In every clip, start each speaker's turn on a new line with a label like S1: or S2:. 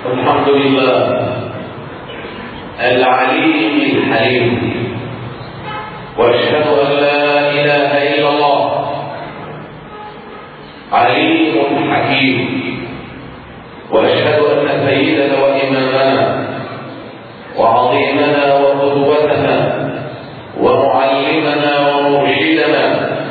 S1: الحمد لله العليم الحليم، واشهد ان لا اله الا الله عليم حكيم، واشهد ان سيدنا وامامنا وعظيمنا وقدوتنا ومعلمنا ومرشدنا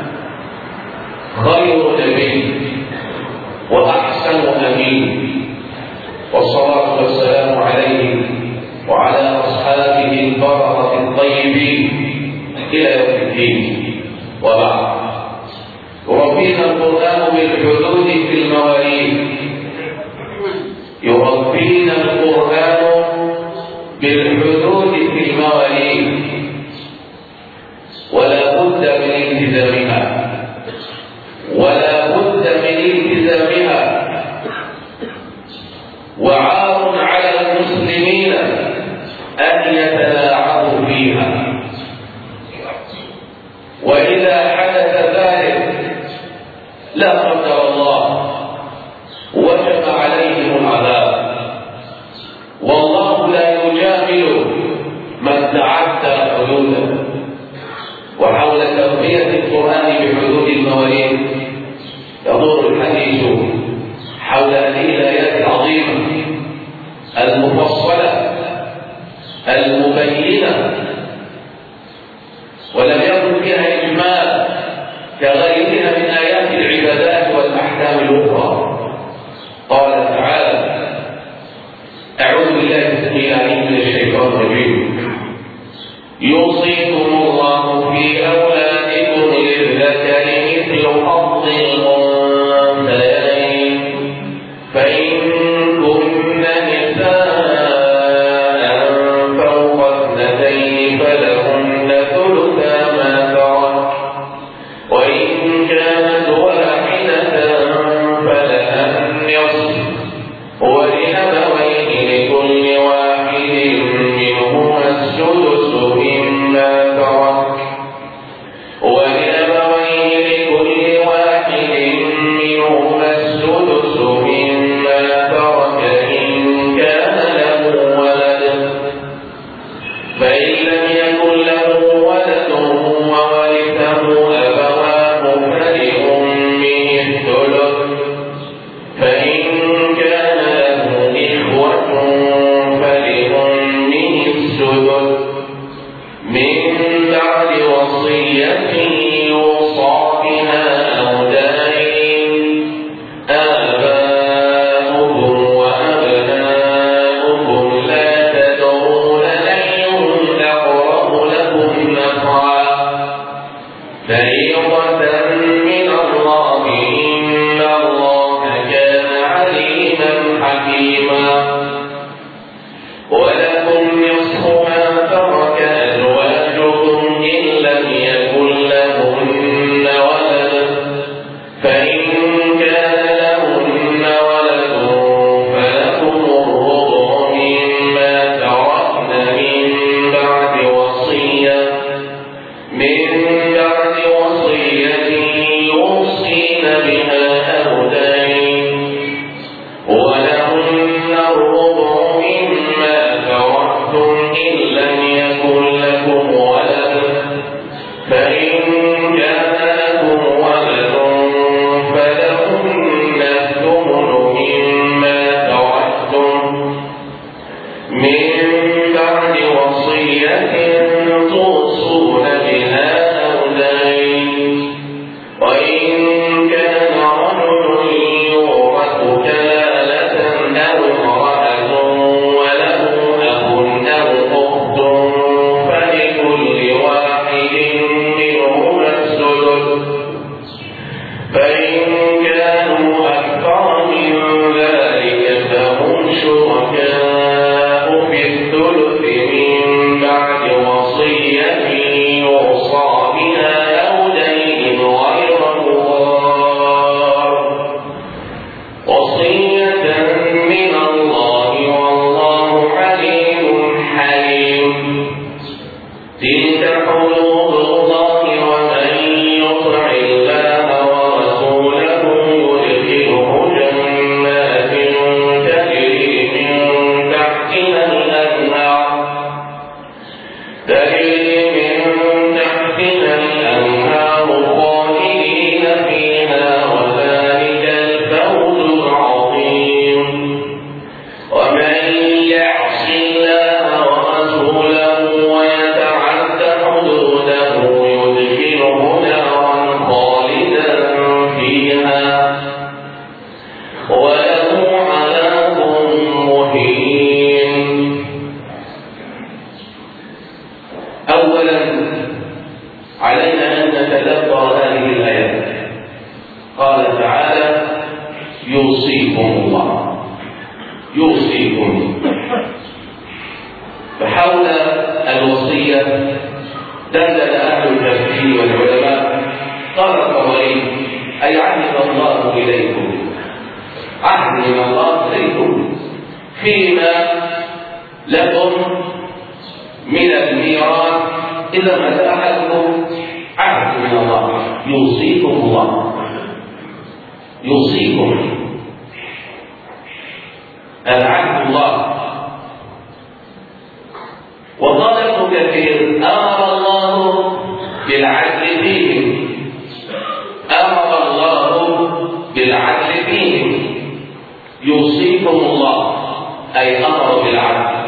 S1: خير نبي واحسن امين، والصلاه والسلام عليه وعلى اصحابه البرره الطيبين الى يوم الدين. وبعد، يربينا القران بالحدود في المواليد، يربينا القران بالحدود في المواليد، ولا بد من التزامها، ولا بد من التزامها. وعار على المسلمين أن يتلاعبوا فيها، وإذا حدث ذلك لا قدر الله وجب عليهم العذاب، والله لا يجامل من تعدى حدوده. وحول تربية القرآن بحدود المواليد يدور الحديث حول هذه الآيات العظيمة المفصلة المبينة، ولم يكن فيها إجمال كغيرها من آيات العبادات والأحكام الأخرى. قال تعالى: أعوذ بالله السميع العليم من الشيطان الرجيم: يوصيكم الله في أولادكم للذكر مثل حظ الأنثيين، فإن كن نساء فوق اثنتين فلهن ثلثا ما ترك، وإن كانت واحدة فلها النصف، ولأبويه لكل واحد منهما السدس مما ترك، ولأبويه لكل واحد منهما السدس مما ترك إن كان له ولد، فإن لم يكن له ولد وورثه أبواه فلأمه الثلث، فإن كان له إخوة فلأمه السدس من بعد وصية يوصى بها أو دين. آباؤكم وأبناؤكم لا تدرون أيهم أقرب لكم نفعا، فريضة من الله، إن الله كان عليما حكيما. ولكم نصف ما ترك أزواجكم إن لم يكن لهن ولد، فإن كان لهن ولد فلكم الربع مما تركن من بعد وصية يوصين بها أو دين، ولهن الربع مما تركتم إن لم يكن لكم ولد، فإن كان لكم ولد فلهن الثمن مما تركتم من بعد وصية توصون بها أو دين، وإن كان إليكم، عهد من الله إليكم فيما لكم من الميراث. إذا ما أحدكم عهد من الله يوصيكم الله، يوصيكم العهد الله. وقال ابن كثير أمر الله بالعدل فيهم، أمر الله بالعدل فيهم، يوصيكم الله أي أمر بالعدل.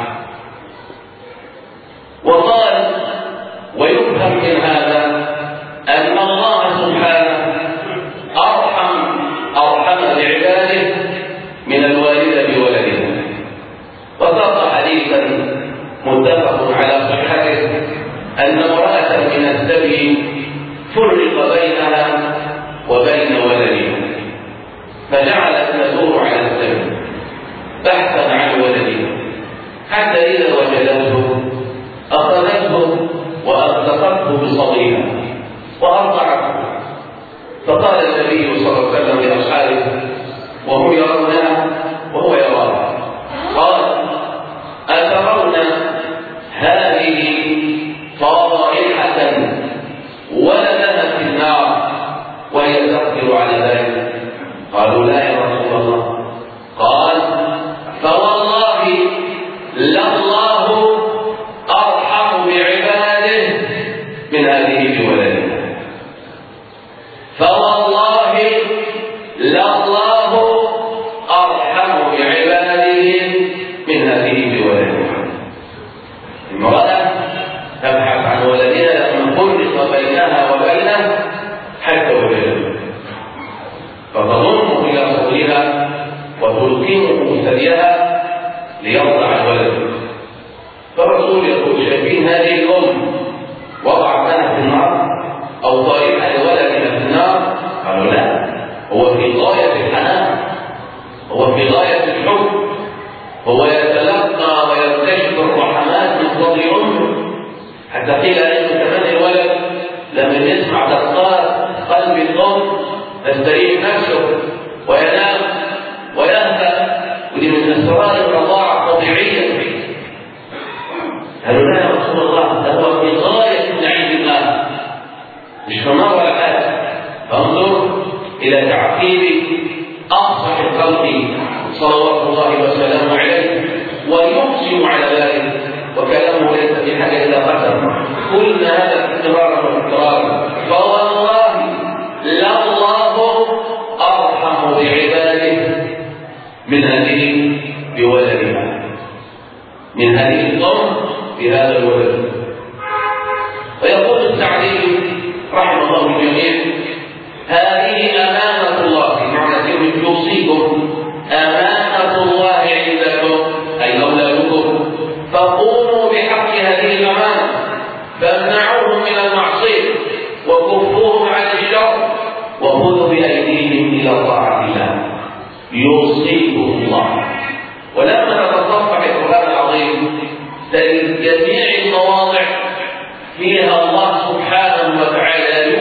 S1: وقال ويفهم من هذا أن الله سبحانه أرحم بعباده من الوالد بولده. وساق حديثا متفق على صحته أن امرأة من السبي فرق بينها وبين ولدها، فجعلت تدور على السبي بحثا عن ولدها، حتى إذا وجدته أخذته وأطلقته بصدرها وأرضعته. فقال النبي صلى الله عليه وسلم لأصحابه وهم يرونها وهو يراها، قال أترون هذه طائحة ولدها في النار وهي تقدر على ذلك؟ قالوا لا يا رسول الله. قال فوالله لله أرحم بعباده من هذه بولدها، فوالله لله أرحم بعباده من هذه بولدها. امرأة تبحث عن ولدها لما فرق بينها وبينه حتى وجدته، فتضمه إلى صدرها وتلقمه ثديها ليرضع الولد. فالرسول يقول شايفين هذه الأم وضعت لها في النار أو طريقة لولدها في النار؟ قالوا لا، هو في غاية الحنان، هو في غاية الحب، هو يتلقى ويكتشف الرحمات من فضل أمه. حتى قيل إنه كمان الولد لما يسمع دقات قلب الأم تستريح نفسه وينام ويهدأ، ودي من أسرار الرضاعة الطبيعية. قالوا لا يا رسول الله، ده هو في غاية نعيم الله، مش في النار ولا حاجة. فانظر إلى تعقيب أفصح الخلق صلوات الله وسلامه عليه، ويقسم على ذلك وكلامه ليس في حاجة إلا قسم. قلنا هذا اكترارا واكترارا، فوالله لله أرحم بعباده من هذه بولدها، من هذه الأم بهذا الولد. ويقول السعدي رحمه الله الجميع هذه أمانة الله، معنى كلمة يوصيكم أمانة الله عندكم أي أولادكم، فقوموا بحق هذه الأمانة، فامنعوهم من المعصية وكفوهم عن الشر وخذوا بأيديهم إلى طاعة الله، يوصيكم الله. ولما نتصفح القرآن العظيم تجد جميع المواضع فيها الله سبحانه وتعالى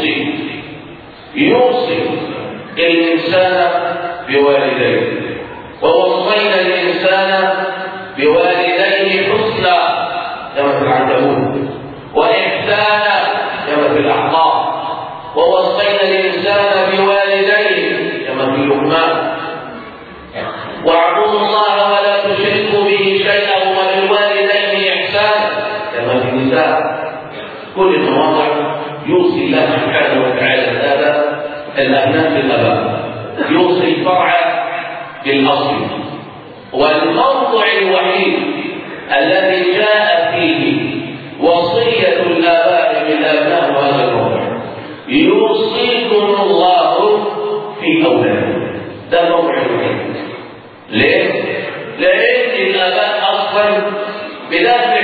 S1: يوصي الإنسان بوالديه، ووصينا الإنسان بوالديه حسنا كما في العنكبوت، وإحسانا كما في الأحقاف، ووصينا الإنسان بوالديه كما في لقمان، واعبدوا الله ولا تشركوا به شيئا وبالوالدين إحسانا كما في النساء. كل المواضع يوصي الله سبحانه وتعالى هذا الأبناء بالآباء، يوصي الفرع بالأصل. والموضع الوحيد الذي جاء فيه وصية الآباء بالأبناء هذا الموضع، يوصيكم الله في أولادكم. ده الموضع الوحيد. ليه؟ لأن الآباء أصلا بدافع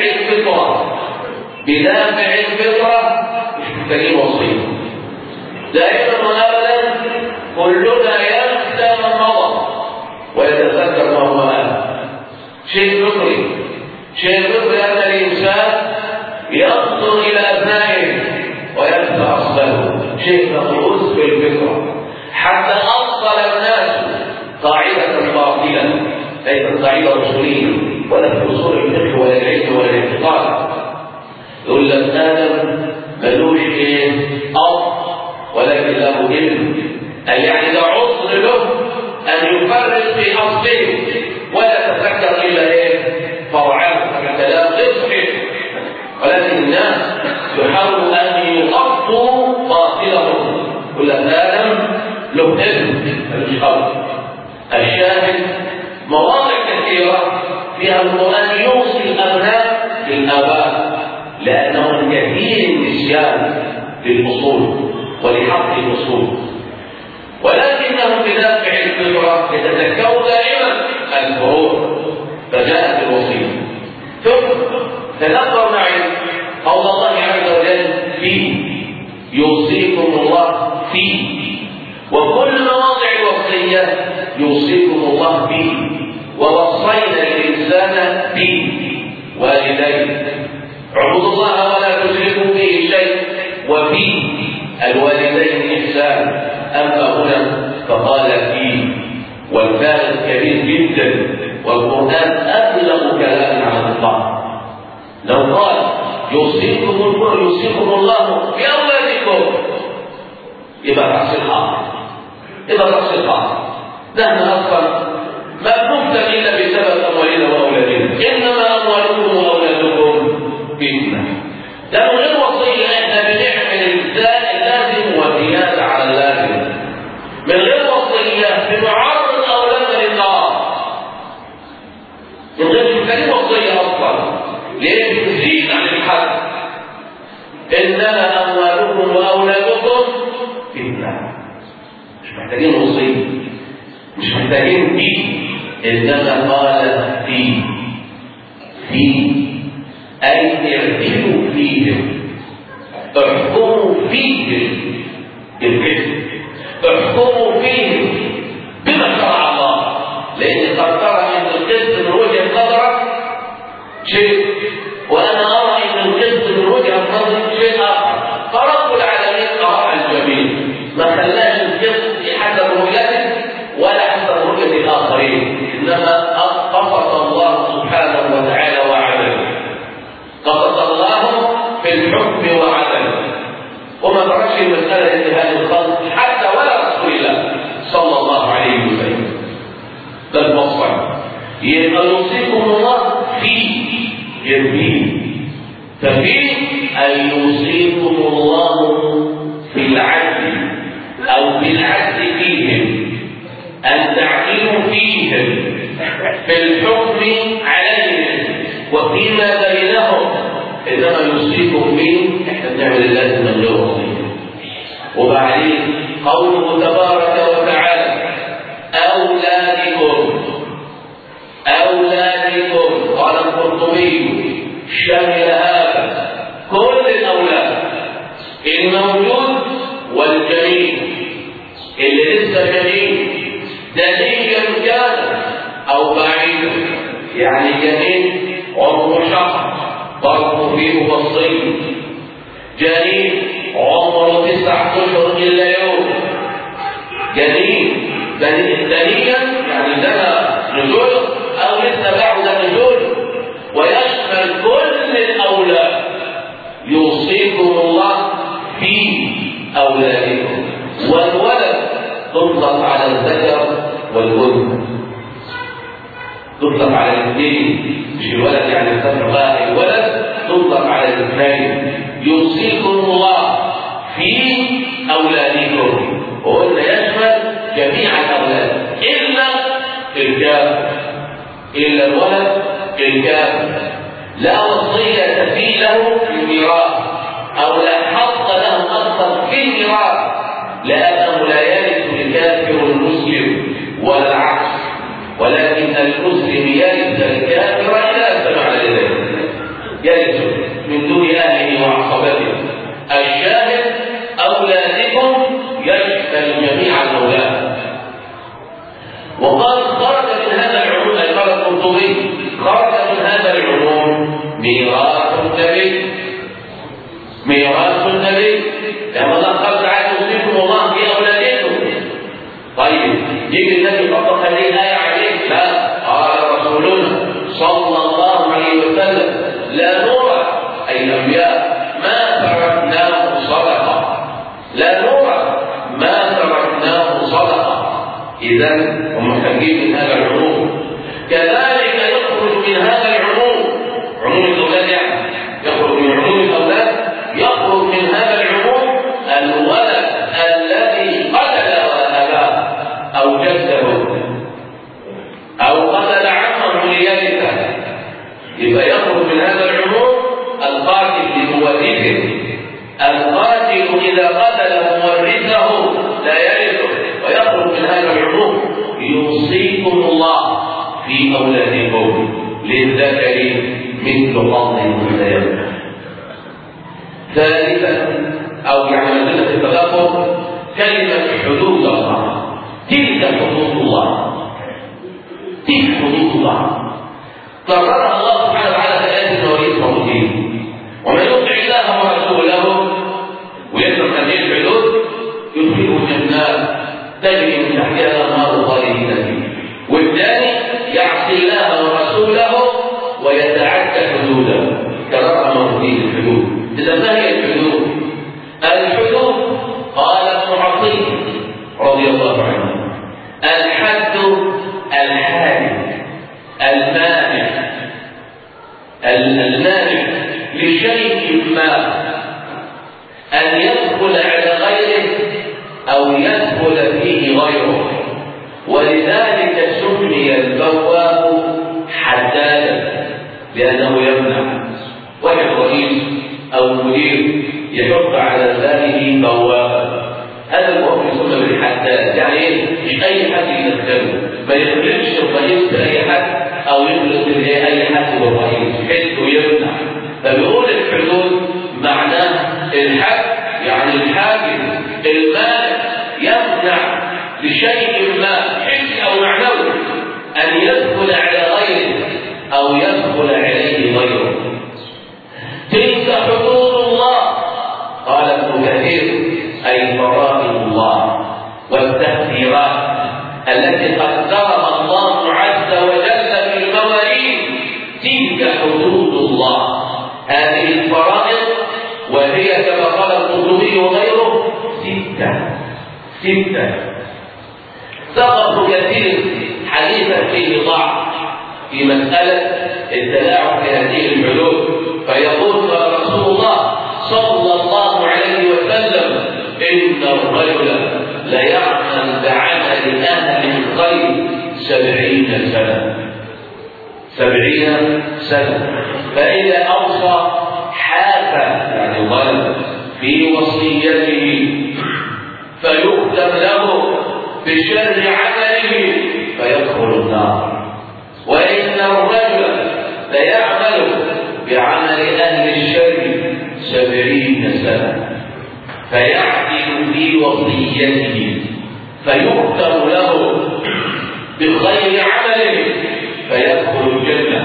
S1: الفطرة مش محتاجين وصية. دائما وابدا كلنا ينسى من مضى ويتذكر ما هو آت. شيء فطري أن الإنسان ينظر إلى أبنائه وينسى أصله، شيء مغروس في الفطرة. حتى أصل الناس قاعدة باطلة ليست قاعدة أصولية ولا في أصول الفقه ولا العلم ولا الاعتقاد. يقول لك آدم ملوش أب ولكن له ابن، أي يعني ده عذر له أن يفرق في أصله ولا تتذكر إلا فرعه الكلام غير. ولكن الناس يحاولوا أن يغطوا باطلهم. يقول لك آدم له ابن ملوش أب. الشاهد مواضع كثيرة فيها القرآن يوصي الأبناء بالآباء لأنهم كثير النسيان للأصول ولحق الأصول، ولكنهم بدافع الفطرة يتذكروا دائما الفروع فجاءت الوصية. ثم تذكر معي قول الله عز وجل فيه يوصيكم الله فيه، وكل مواضع الوصية يوصيكم الله به، ووصينا الإنسان به والديه اعبدوا الله ولا تشركوا به شيء، وفي الوالدين إحسان. أما هنا فقال فيه، والفارق كبير جدا، والقرآن أبلغ كلام عن الله. لو قال يوصيكم الله بأولادكم يبقى رأس الحق، نحن أصلا ما كنت إلا بسبب أموالنا وأولادنا، إنما أموالكم وأولادكم فتنة. ده من غير وصية احنا بنعمل اللازم وزيادة على اللازم، من غير وصية بنعرض أولادنا للنار، من غير كلمة وصية أصلا ليه بتزيد عن الحد. إنما أموالكم وأولادكم فتنة، مش محتاجين وصية، مش محتاجين فيه، إنما قال فيه أي اعدلوا فيهم، احكموا فيهم بالقسط، احكموا فيهم بما شرع الله، لأن قد ترى أن القسط من وجهة نظرك شيء، وأنا أرى أن القسط من وجهة نظري شيء آخر، فرب العالمين أرى الجميل، ما خلاش القسط حسب رؤيته ولا حسب رؤية الآخرين، إنما قصد الله سبحانه وتعالى وعدله، قصد الله في الحكم وعدله، وما تركش المسألة انتهاء الخلق حتى ولا رسول الله صلى الله عليه وسلم. بل مصر يبقى يوصيكم الله فيه جميل، ففيه أن يوصيكم الله في العدل أو بالعدل فيهم، أن تعدلوا فيهم في الحكم عليهم وفيما بينهم، إنما يوصيكم به إحنا بنعمل اللازم من غير وصية. وبعدين قوله تبارك وتعالى أولادكم قال القرطبي شمل هذا كل الأولاد، الموجود والجنين، اللي لسه جنين دليلا كان أو بعيد، يعني جنين عمره شهر برضه فيه بسيط، جنين عمره 9 أشهر إلا يوم، جنين دليلا يعني ده نزول أو لسه بعد نزول، ويشمل كل الأولاد. يوصيكم الله في أولادكم، والولد تطلق على الذكر والأنثى، تطلق على الاثنين، مش الولد يعني الذكر بقى، الولد تطلق على الاثنين. يوصيكم الله في أولادكم، وقلنا يشمل جميع الأولاد إلا الكافر، إلا الولد الكافر لا وصية فيه له في الميراث أو لا حق له أصلا في الميراث، لأنه لا يرث الكافر المسلم ولا العكس، ولكن المسلم يرث الكافر إذا سمع لذلك، يرث من دون أهله وعصبته. الشاهد أولادكم يشمل جميع الأولاد. وقال خرج من هذا العموم، قال القرطبي خرج من هذا العموم ميراث النبي، لما الله قال تعالى يوصيكم الله في أولادكم، إذا هم خارجين من هذا العموم. كذلك يخرج من هذا العموم عموم الأولاد، يعني يخرج من عموم الأولاد، يخرج من هذا العموم الولد الذي قتل أباه أو جده أو قتل عمه ليرثه، يبقى يخرج من هذا العموم القاتل لمورثه. القاتل إذا قتل مورثه لا يرثه. ويخرج من هذا العموم يوصيكم الله في أولادكم للذكر مثل حظ الأنثيين. ثالثا أو يعني منزلة التدبر كلمة حدود الله. تلك حدود الله، تلك حدود الله قررها الله سبحانه وتعالى في آيات المواريث والدين. ومن يطع الله ورسوله ويترك هذه الحدود يدخله جنات تجري من تحتها الأنهار خالدين فيها. والثاني يعصي الله ورسوله ويتعدى حدوده، كرر موجودين الحدود. إذا ما هي الحدود؟ الحدود قال ابن عطية رضي الله عنه: الحد الحادث المانع لشيء ما أن يدخل على غيره أو يدخل فيه غيره. ولذلك سمي البواب حدادا لأنه يمنع. واحد رئيس أو مدير يحط على بابه بوابا، هذا البواب يسمى بالحداد. يعني ايه؟ مش أي حد يدخله، ما يخرجش الرئيس لأي حد أو يخرج أي حد بالرئيس، حسه يمنع. فبيقول الحدود معناه الحد، يعني الحاجز المانع يمنع لشيء ما حسي أو معنوي أن يدخل على غيره أو يدخل عليه غيره. تلك حدود الله، قال ابن كثير، أي فرائض الله والتأثيرات التي قدرها الله عز وجل في المواريث. تلك حدود الله، هذه الفرائض، وهي كما قال القرطبي وغيره ستة. سقط كثير حديثا فيه ضعف في مسألة التلاعب في هذه الحدود، فيقول رسول الله صلى الله عليه وسلم: إن الرجل ليعمل بعمل أهل الخير 70 سنة، فإذا أوصى حافى يعني ظلم في وصيته فيختم له بشر عمله فيدخل النار. وإن الرجل ليعمل بعمل أهل الشر 70 سنة فيعدل في وصيته فيختم له بخير عمله فيدخل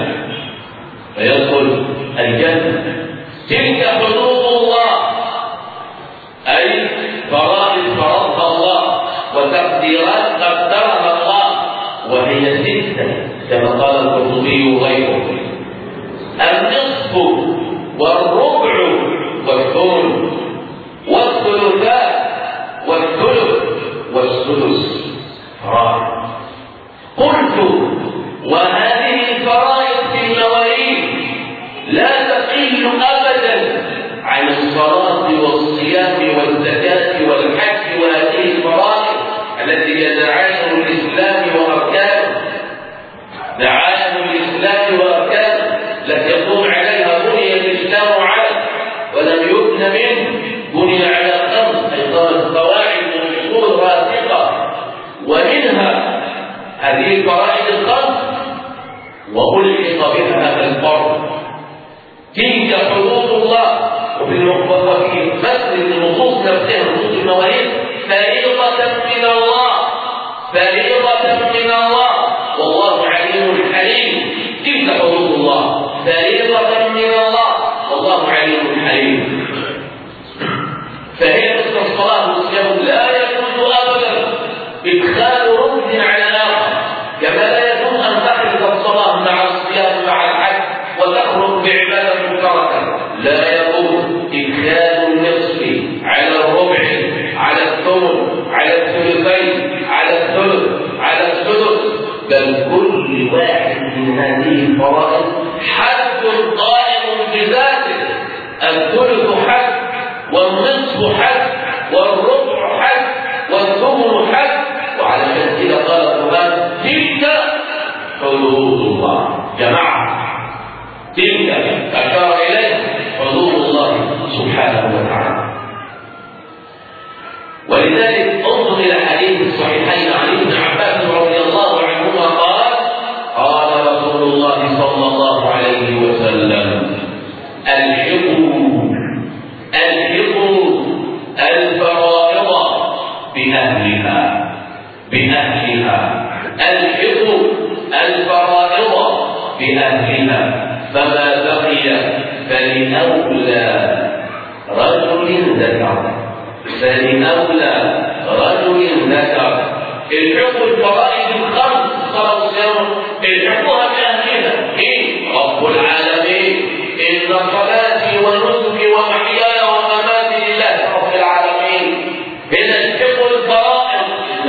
S1: الجنة. تلك حدود الله، أي فرائض فرضها الله وتقديرات قدرها الله، وهي 6 كما قال القرطبي وغيره: النصف والربع والثلث والثلثات والثلث والسدس فرائض. قلت: وهذه الفرائض في المواريث لا تقل أبدا عن الصلاة والصيام والزكاة والحج، وهذه الفرائض التي هي دعائم الإسلام وأركانه، دعائم الإسلام وأركانه التي يقوم عليها بني الإسلام على ولم يبن منه، بني على 5 قواعد وأصول راسخة، ومنها هذه الفرائض 5 وألحق بها هذا الفرض. تلك حدود الله. وفي مثل النصوص نفسها، نصوص المواريث: فريضة من الله والله عليم حليم. تلك حدود الله، فريضة من الله والله عليم حليم. فهي مثل الصلاة والصيام لا يجوز أبدا إدخال ركن على آخر، كما لا يجوز أن تخلط الصلاة مع الصيام مع الحج وتخرج بعبادة مشتركة. لا يجوز إدخال النصف على الربع، على الثمن، على الثلثين، على الثلث، بل كل واحد من هذه الفرائض حد قائم بذاته. الثلث حد، والنصف حد، والربع حد، والثمن حد. وعلى كده قال القرآن: تلك حدود الله. جماعة، تلك أشار إليه حدود الله سبحانه وتعالى. ولذلك انظر إلى حديث الصحيحين عن ابن عباس رضي الله عنهما قال: قال رسول الله صلى الله عليه وسلم: ألحقوا الفرائض بأهلها. ألحقوا الفرائض بأهلها، فما بقي فلأولى رجل ذكر. الحقوا الفرائض الخمس، صلاة الصيام، الحقوها بأهلها. رب العالمين: إن صلاتي ونسكي ومحياي ومماتي لله رب العالمين. إذا الحقوا الفرائض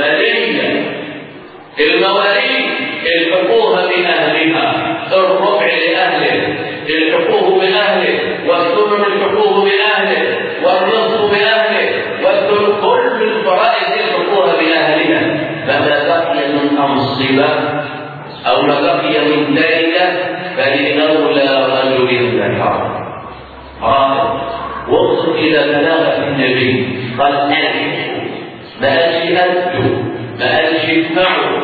S1: المواليد الحقوها بأهلها. الربع لأهله الحقوه بأهله، والثمن الحقوه بأهله، والنصف بأهله، والثلث. كل الفرائض الحقوها بأهلها. فما بقي من أنصبة أو ما بقي من ذلك فلأولى رجل ذكر. وانظر إلى بلاغة النبي، قال: ألحقوا، ما قالش أدوا، ما قالش ادفعوا.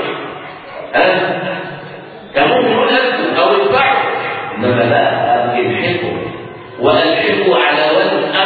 S1: كان ممكن يقول أدوا أو ادفعوا، إنما لا، الحقوا. وألحقوا على وزن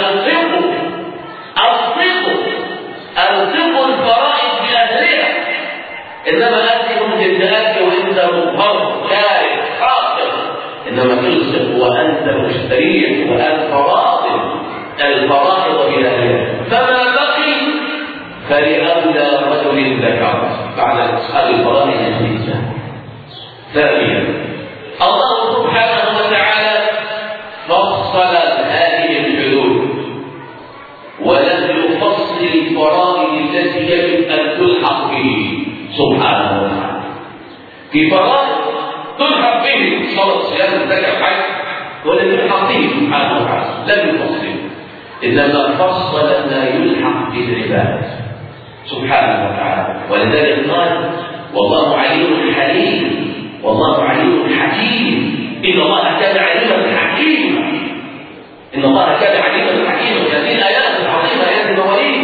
S1: ألصقوا الفرائض بأهلها. إنما أنت ممكن تأتي وأنت مضطر خارج خاطر، إنما تلصق وأنت مستريح وأنت راضٍ الفرائض بأهلها. فما بقي فلأولى رجل ذكر. بعد الفرائض الخمسة. ثانيا، الله سبحانه وتعالى فصل هذه الحدود ولم يفصل الفرائض التي يجب أن تلحق به سبحانه وتعالى. في فرائض تلحق به صلاة الصيام الزكاة الحج، ولم يلحق به سبحانه وتعالى، لم يفصل. إنما فصل ما يلحق بالعباد سبحانه وتعالى. ولذلك قال: والله عليم حليم، والله عليم حكيم. إن الله كان عليما حكيما. إن الله كان عليما حكيما. هذه الآيات العظيمة، آيات المواليد.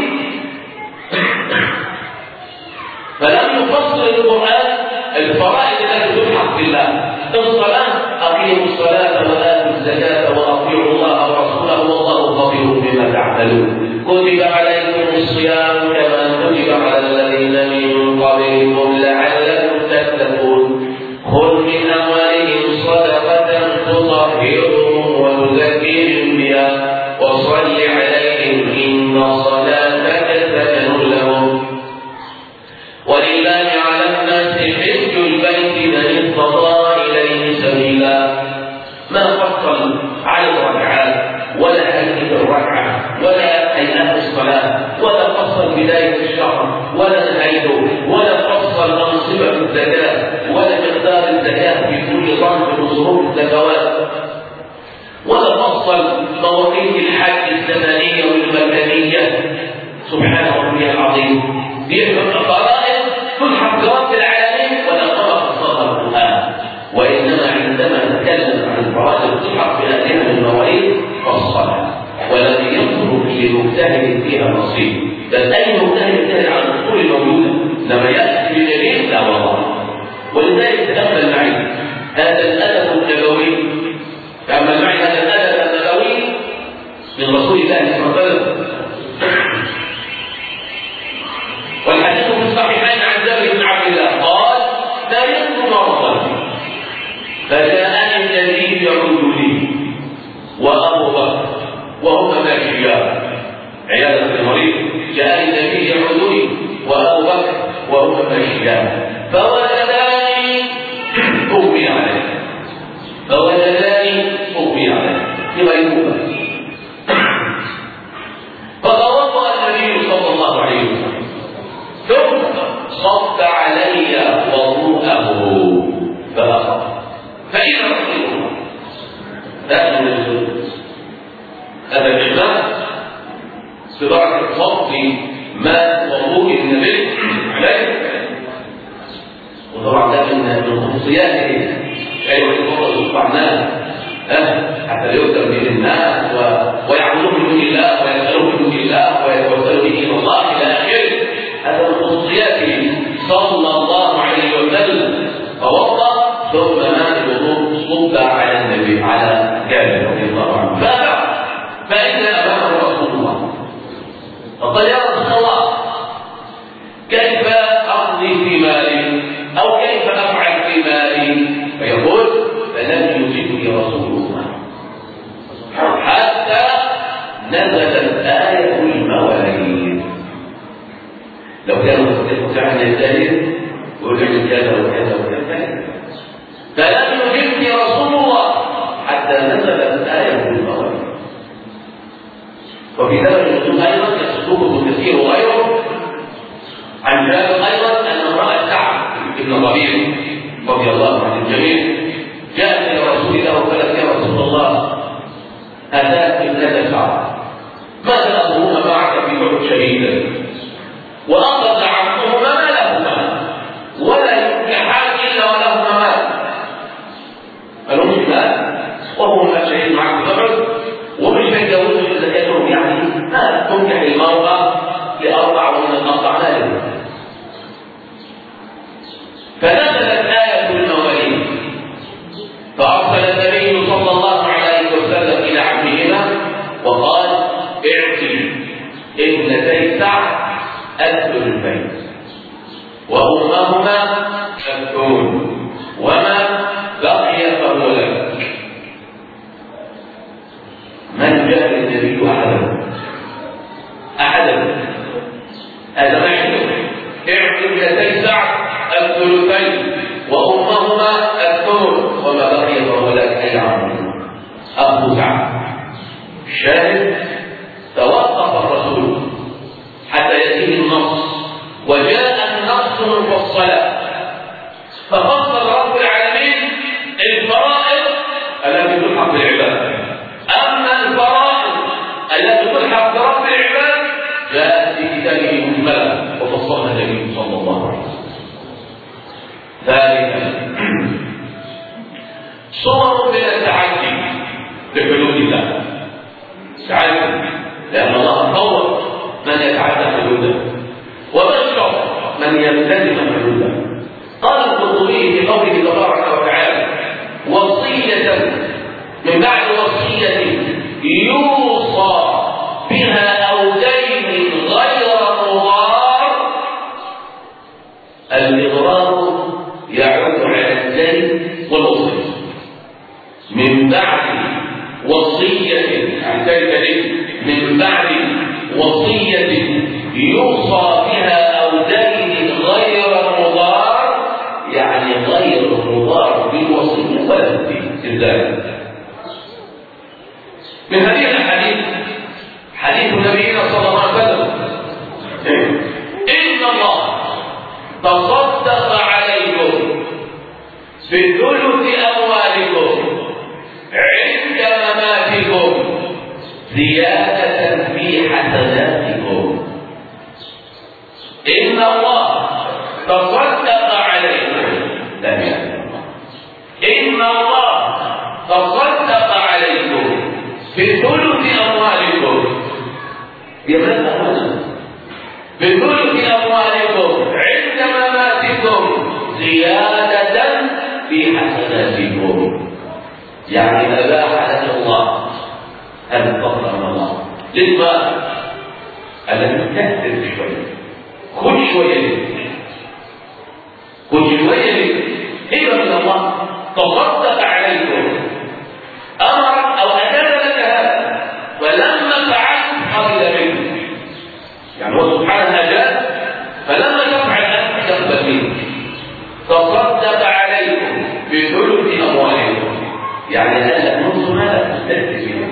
S1: فلم يفصل القرآن الفرائض التي تلحق بالله. الصلاة: أقيموا الصلاة وآتوا الزكاة وأطيعوا الله ورسوله والله خبير بما تعملون. كتب عليكم الصيام كما كتب على الذين من قبلكم لعلكم تتقون. خذ من أموالهم صدقة تطهرهم وتزكيهم بها وصل عليهم إن صلاتك سكن لهم. ولله على الناس حج البيت من استطاع إليه سبيلا. ما فصل على الركعات ولا هيئة الركعة ولا هيئة الصلاة، ولا فصل بداية الشهر ولا نهايته، ولا فصل أنصبة الزكاة ولا مقدار الزكاة في كل صنف من صنوف الزكوات، ولا فصل مواقيت الحج الزمنية والمكانية. سبحانه وتعالى العظيم. دي فرائض تلحق برب العالمين ولا فصلها القرآن. وإنما عندما نتكلم عن الفرائض تلحق بأهلها من المواعيد فصلها، ولم يترك لمجتهد فيها نصيب. بل أي مجتهد على الأصول الموجودة لما يأتي بدليل لا والله. ولذلك تأمل معي هذا الأدب النبوي، تأمل معي هذا الأدب النبوي من رسول الله صلى الله عليه وسلم. والحديث في الصحيحين عن جابر بن عبد الله قال: دايمت مرضا فجاءني الذي يعودني وأبو بكر وهما ماشيان. عيادة المريض، جاءني الذي يعودني وأبو بكر وهما ماشيان فوجداني أغمي عليه. لما يكون فتوضأ النبي صلى الله عليه وسلم ثم صب علي وضوءه من خصوصياته أيها الأخوة الصحناء حتى لا يؤثر به الناس ويعبدون من دون الله ويسألون من دون الله ويتوسلوا به إلى الله إلى آخره. هذا من خصوصياته صلى الله عليه وسلم فوضأ ثم مات الوضوء صب على النبي على جابر رضي الله عنه فإذا أمامه رسول الله فقال يا رسول الله كيف أقضي في مالي أو كيف أفعل في مالي؟ فيقول فلم يجبني رسول الله حتى نزلت آية المواريث. لو كانوا يستطيعون أن يزداد يقول لهم كذا وكذا وكذا فلم يجبني رسول الله حتى نزلت آية المواريث. وفي ذلك النزول أيضا يصدقه كثير غيره عن جابر أيضا أن امرأة سعد بن ربيع رضي الله عن الجميع جاءت إلى رسول الله وقالت يا رسول الله أتاك ابنة سعد ماذا أمرهما معك في بعد شهيدا وأخذ عنهما ما لهما ولا ينكحان إلا ولهما مال فلهم مال وهما شهيد معك في بعد ومش هيتجوزوا إذا كانوا يعني ما تنكح المرأة لأربع ومن أطعناها. فنزلت آية المواريث فأرسل النبي صلى الله عليه وسلم إلى عمهما وقال اعطي ابنتي سعد الثلثين وأمهما الثلث وما بقي فهو لك. من جاء النبي أحدا هذا ما يحدث اعطي ابنتي سعد الثلثين وأمهما الثلث وما بقي فهو لك أي عمه. أبو سعد الشاهد توقف الرسول حتى يأتيه النص وجاء النص مفصلا ففصل رب العالمين الفرائض التي تلحق بالعباد. أما الفرائض التي تلحق برب العباد جاءت في كتابه مجملا وفصلها النبي صلى الله عليه وسلم. ثالثا صور من التعدي بحدود الله. تعدي لأن الله فوق من يتعدى حدوده وبشر من يلتزم حدوده. قال القرطبي في قوله تبارك وتعالى وصية من بعد وصية يوصى بها أو دين غير مضار. الإضرار يعود على الدين والوصية من بعد وصية عن ذلك من بعد وصية يوصى بها أو دين غير مضار يعني غير مضار بالوصية ولا بالدين. من هذه الحديث حديث نبينا صلى الله عليه وسلم إن الله تصدق عليكم بثلث أموالكم عند مماتكم زيادة في حسناتكم. إن الله تصدق عليكم إن الله تصدق عليكم بثلث أموالكم بثلث أموالكم عند مماتكم زيادة في حسناتكم يعني أباح لك الله أن تطلب الله للمال الذي تكثر شوية خذ شوية هي من الله تصدق عليكم أمر أو أجاب لك هذا فلما فعلت قبل منك يعني هو سبحانه أجاب فلما تفعل أنت تقبل منك تصدق عليكم بثلث أموالكم يعني هذا نص ماذا تستفيد منه.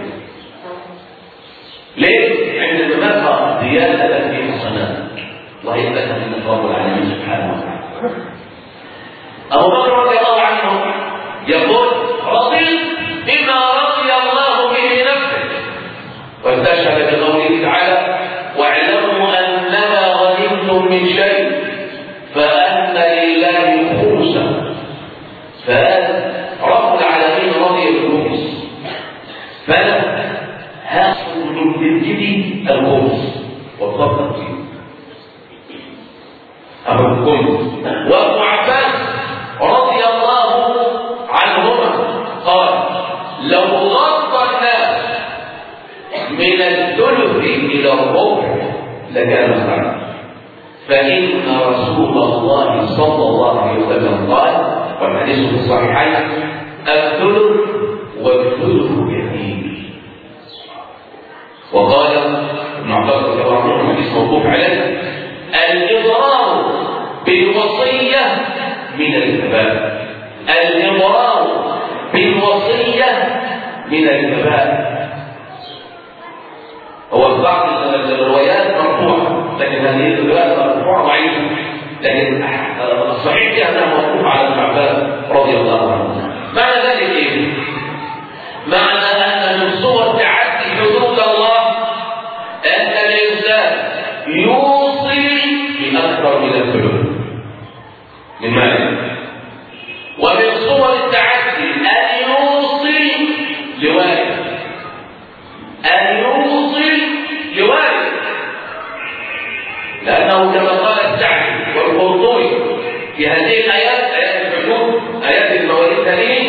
S1: ليه؟ عند دماغها زيادة في حسناتك وهي من رب العالمين سبحانه وتعالى. أبو بكر رضي الله عنه يقول رضيت بما رضي الله به نفسه واستشهد بقوله تعالى واعلموا أنما غنمتم من شيء فأن لله خمسه أحكم. وابن عباس رضي الله عنهما قال لو غض الناس من الثلث إلى الربع لكان خيرا، فإن رسول الله صلى الله عليه وسلم قال والحديث في الصحيحين الثلث والثلث كثير. وقال ابن عباس رضي الله عنه حديث موقوف عليه الإضرار بالوصية من الكبائر، الإضرار بالوصية من الكبائر. هو بعض الروايات مرفوعة، لكن هذه الروايات مرفوعة ضعيفة، لكن الصحيح فيها أنها موقوفة على ابن عباس رضي الله عنه. معنى ذلك إيه؟ معنى أن من صور تعدي حدود الله أن الإنسان يوصي بأكثر من الثلث من ماله، ومن صور التعدي أن يوصي لوالد، أن يوصي لوالد، لأنه كما قال السعدي والقرطبي في هذه الآيات، آيات الحدود، آيات المواريث هذه،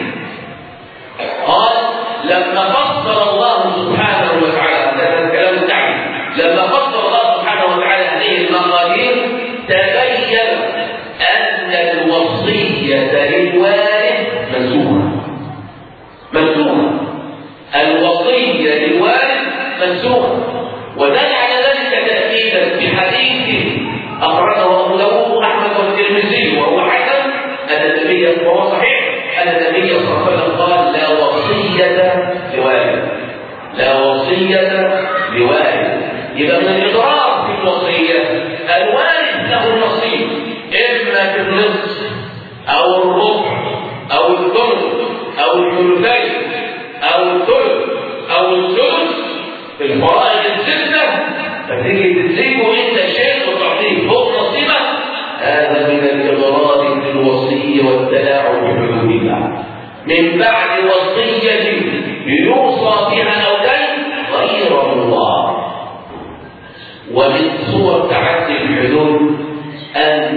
S1: قال لما فصل الله سبحانه وتعالى، هذا الكلام السعدي، لما فصل الله سبحانه وتعالى هذه المقادير تبين أن الوصية للوالد منسوخة، منسوخة، الوصية للوالد منسوخة. ودل على ذلك تأكيدا بحديث أخرجه أبو داود وأحمد والترمذي وهو حسن أن النبي وهو صحيح أن النبي صلى الله عليه وسلم قال لا وصية لوالد، لا وصية لوالد. يبقى من الإضرار في الوصية الوالد له النصيب إما في النصف أو الربع أو الثلث أو الثلثين أو الثلث أو الثلث في الفرائض الستة، فتيجي تسيبه أنت شيء وتعطيه فوق نصيبه. هذا من الإضرار في الوصية والتلاعب بحدود الله من بعد وصية يوصى بها أو دين غير الله. ومن صور تعدي الحدود أن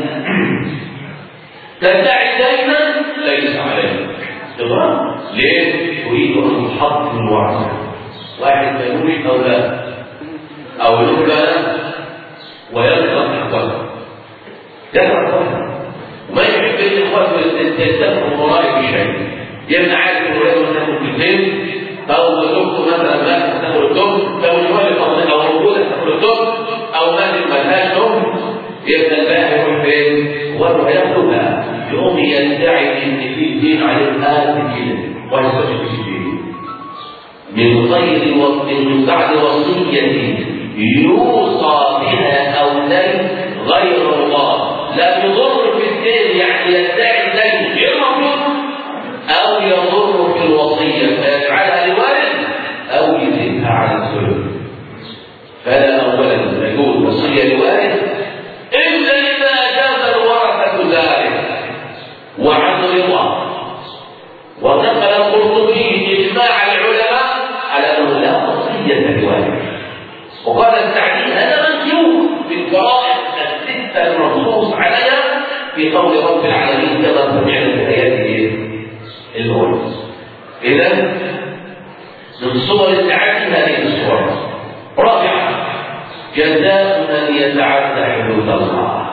S1: تدعي دينا ليس عليك إضرار. ليه؟ تريد أن تحط الوعد، واحد ملوش أولاد أو له بنات ويلقى حقه، يلقى وما يحب الإخوة يستفهم وراء بشيء، يبنى عارف الولاد تاخد في البيت أو زوجته مثلا مات تاخد الدم، لو الولد أو موجودة تاخد الدم، أو مات ملهاش دم، يبنى الباقي يروح فين؟ وهو هياخدها، يقوم يدعي إن في الدين عليه آل كده ويستشفي في الدين من غير من بعد وصية يوصى بها أو دين غير الله. لا يضر في الدين يعني يدعي الدين غير مطلوب، أو يضر في الوصية فيجعلها لوالد أو يزيدها على الثلث. فلا أولا يجوز وصية لوالد إلا إذا أجاز الورثة ذلك وعن رضا. ونقل القرطبي إجماع العلماء على أنه لا وصية لوالد. وقال السعدي هذا منسوخ بالفرائض الستة المنصوص عليها في قول رب العالمين كما سمعنا في آياته الأولى. إذا من صور التعدي هذه الصور. رابعا جزاء من يتعدى حدود الله.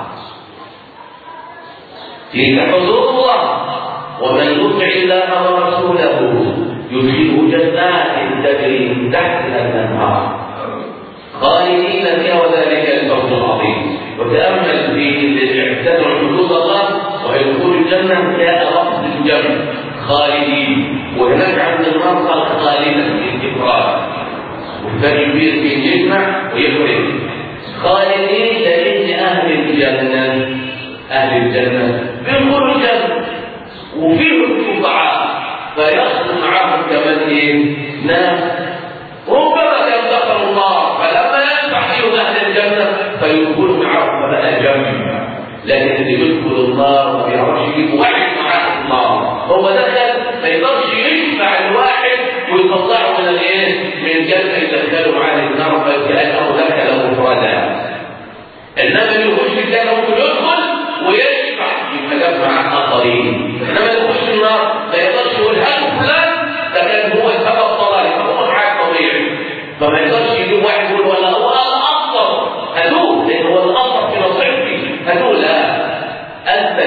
S1: تلك حدود الله ومن يطع الله ورسوله يدخله جنات تجري من تحتها الأنهار خالدين فيها وذلك الفوز العظيم. وتأمل في الذي اعتدوا حدود الله ويدخل الجنة جاء لفظ الجنة خالدين، وهناك عند النار قال خالدا بالتكرار، والثاني كبير في يجمع ويخرج خالدين لأن أهل الجنة، أهل الجنة بيدخلوا الجنة وفيهم الشفعاء فيخرج معهم كمن ناس ربما كان دخلوا النار فلما يشفع فيهم أهل الجنة فيدخلوا معهم فبقى جنة. لكن اللي يدخل النار ما بيعرفش يجيب واحد معاه النار، هو دخل ما يقدرش يشفع الواحد ويطلعه من من الجنة يدخله معاه النار فكأنه دخل مفردا. إنما اللي يخش الجنة ممكن يدخل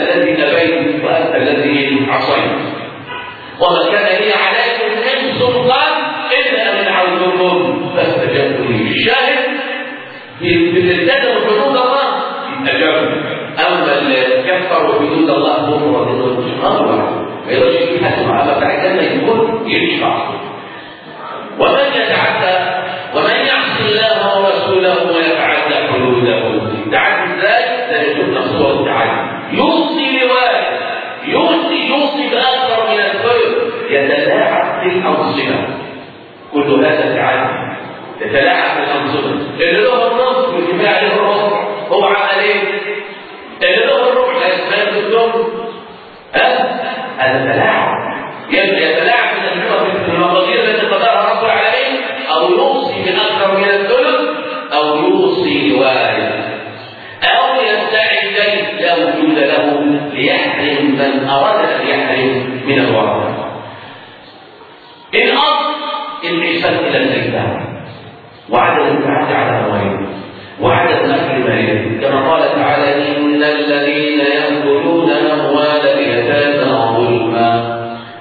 S1: الذي أبيت وأنت الذي عصيت، وما كان لي عليكم من سلطان إلا أن دعوتكم فاستجبتم لي. الشاهد بالالتزموا حدود الله أجابوا. أما اللي كفروا حدود الله كفروا إنه مشهور ما يقدرش يحاسب على بتاع الجنة يكون يشفع. ومن يتعدى ومن يعصي الله ورسوله ويتعدى حدوده تعدي ازاي؟ ده يشوف نفسه التعدي. يوصي لوالد يوصي بأكثر من الخير، يتلاعب في الأنصبة، كل هذا تعدي. يتلاعب في الأنصبة، اللي له النص والجماعة عليه الربع هو عمل ايه؟ اللي له الربع لا يسمى الدكتور هذا تلاعب. يتلاعب في الأنصبة في المقادير التي قدرها ربه عليه، أو يوصي بأكثر من الثلث، أو يوصي لوالد، أو يدعي الدين لا وجود له ليحرم من أراد أن يحرم من الورثة. الأصل الإحسان إلى الزكاة وعدم التعدي على أموالهم وعدم أكل مالهم، كما قال تعالى: إن الذين يأكلون أموال اليتامى ظلما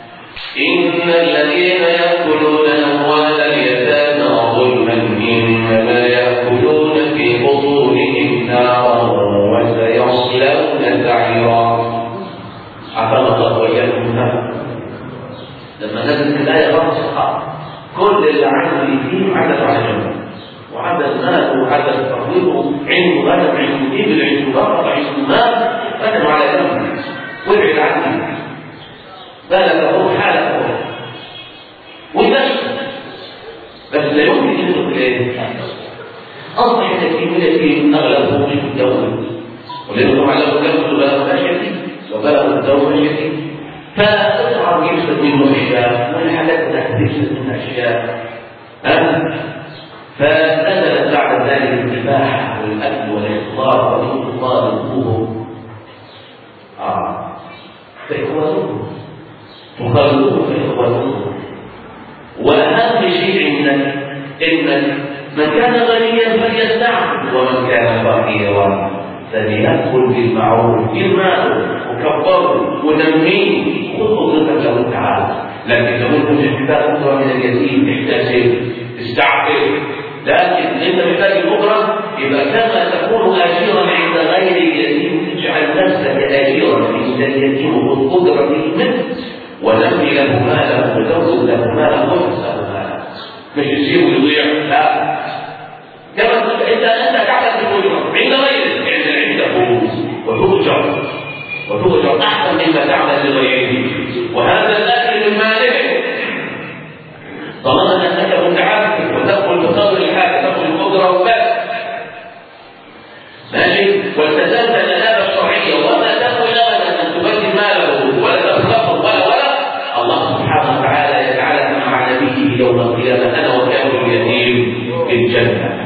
S1: إنما يأكلون في بطونهم نارا وسيصلون سعيرا. عفانا الله وإياكم. لما نزلت الآية رأسها كل اللي عنده يتيم عدد على جنب، وعدد ماله وعدد تقويمه، عنده غنم، عنده إبل، عنده بقرة، عنده مال، فتنوا على جنب وابعد عنه بالك هو حالك ويبشر. بس لا يمكن يدخل إليه. أصبح اليتيم أغلبه مش متجوز، ولأنه على مكلفه بلغ اليتيم وبلغ الدور اليتيم، فأسرع يفسد منه أشياء والحالات تحدث منها أشياء. فنزلت بعد ذلك الإباحة والأكل والإخلاق والإنقاذ الظهور. فإخوانهم تخلوه فإخوانهم. وأهم شيء إنك من كان غنيا فليستعفف، ومن كان فقيرا فليأكل بالمعروف، يرماه وكبره ونميه، خذوا ضدك له تعالى. لكن لو انت مش محتاج أخرى من اليتيم تحتاج تستعفف، لكن انت محتاج الأخرى يبقى كما تكون آجرا عند غير اليتيم تجعل نفسك آجرا عند اليتيم والقدرة منه، ونمي له ماله وزود له ماله وحسن ماله، مش تسيبه يضيع. لا، كما انت تعمل بالأجرة عند غيرك، عند فلوس وتؤجر احسن مما تعمل لغيره. وهذا الاكل من ماله طالما انك متعافي وتدخل بقدر الحاجه، تدخل القدره وبس ماشي، والتزمت الاداب الشرعيه وما تقوى ابدا ان تبدل ماله ولا تخلصه ولا الله سبحانه وتعالى يجعلك مع نبيه يوم القيامه انا وكافر اليتيم في الجنه.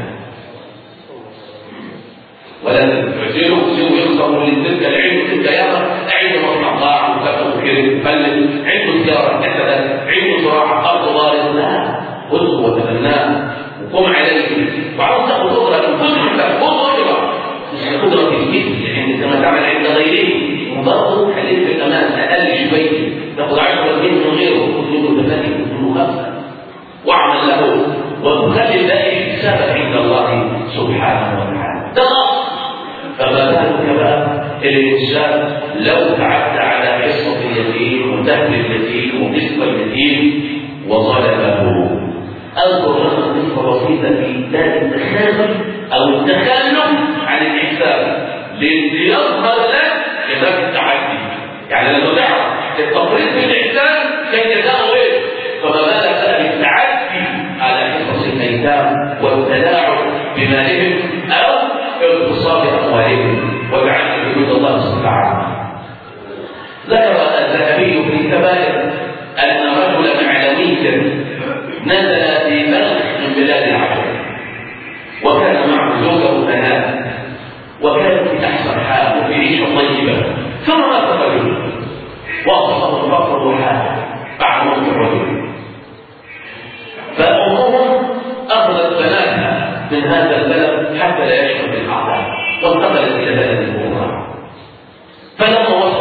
S1: ولا تعزله يخسر لتلك العلم تلك يرى عنده مصنع وكتب وكذب فلت عنده سياره كسبت عنده زراعه ارض ضارب. لا، خذه وتبناه وقم عليه وعاوز تاخذ قدره من قدرتك، خذ قدره المثل عند كما تعمل عند غيره، وبرضه خليك في الامان اقل شويه، تاخذ 10 من غيره، خذ منه 8 منه 5 واعمل له وتخلي الباقي حسابك عند الله سبحانه وتعالى. ده فما بالك بقى الإنسان لو تعدى على حصة اليتيم ودخل اليتيم ونصف اليتيم وظلمه. أذكر لنا قصة بسيطة في ذات التخاذل أو التخلف عن الإحسان ليظهر لك كذلك التعدي. يعني لما تعرف التفريط في الإحسان كان جزاؤه إيه؟ فما بالك بقى بالتعدي على حصص الأيتام والتلاعب بمالهم أو اغتصاب أموالهم وجعل حدود الله سبحانه. ذكر الذهبي في الكبائر أن رجلا علويا نزل في بلخ من بلاد العجم، وكان معه زوجه بنات، وكان في أحسن حال وفي عيشة طيبة، ثم مات الرجل وأصابه الفقر والحاجة بعد موت الرجل، فأمهم أخذت بناتها من هذا البلد حتى لا يشعر بالأعداء، وانتقلت إلى بلد أخرى. فلما وصل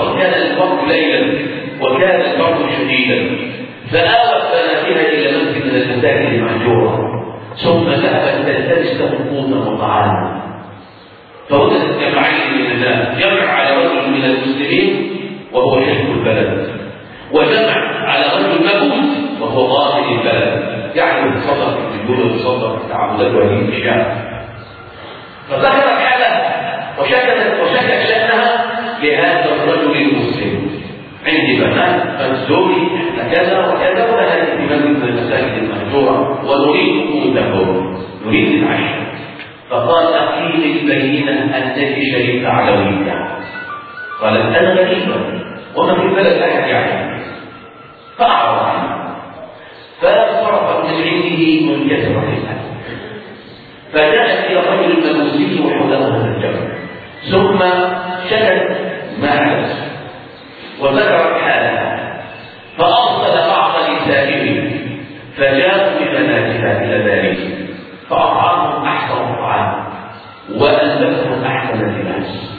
S1: ليلا وكان البرد شديدا، فآوت بناتها إلى مسجد من المساجد المهجورة، ثم ذهبت تلتمس له قوتا وطعاما، فوجدت جمعين من الناس، جمع على رجل من المسلمين وهو شيخ البلد، وجمع على رجل مبعوث وهو قائد البلد، يعني يتصدق في الجنود ويتصدق في التعاملات وهذه الاشياء. فذكرت حالها وشكت شأنها لهذا الرجل المسلم: عندي بنات فانزلي كذا وكذا ولا نأتي من المساجد المهجورة ونريد قوتكم، نريد العشاء. فقال: أقيم البينة أنك شريك علوية. قالت: أنا غريبة وما في البلد أحد يعني. فأعرض عنه، فانصرفت من عنده منكسرة القلب، فجاءت إلى الرجل المجوسي وحوله هذا الجبل، ثم شكت ما حدث وذكرت حالها، فأرسل بعض نسائه فجاءوا ببناتها إلى ذلك، فأطعمهم أحسن الطعام وألبسهم أحسن اللباس،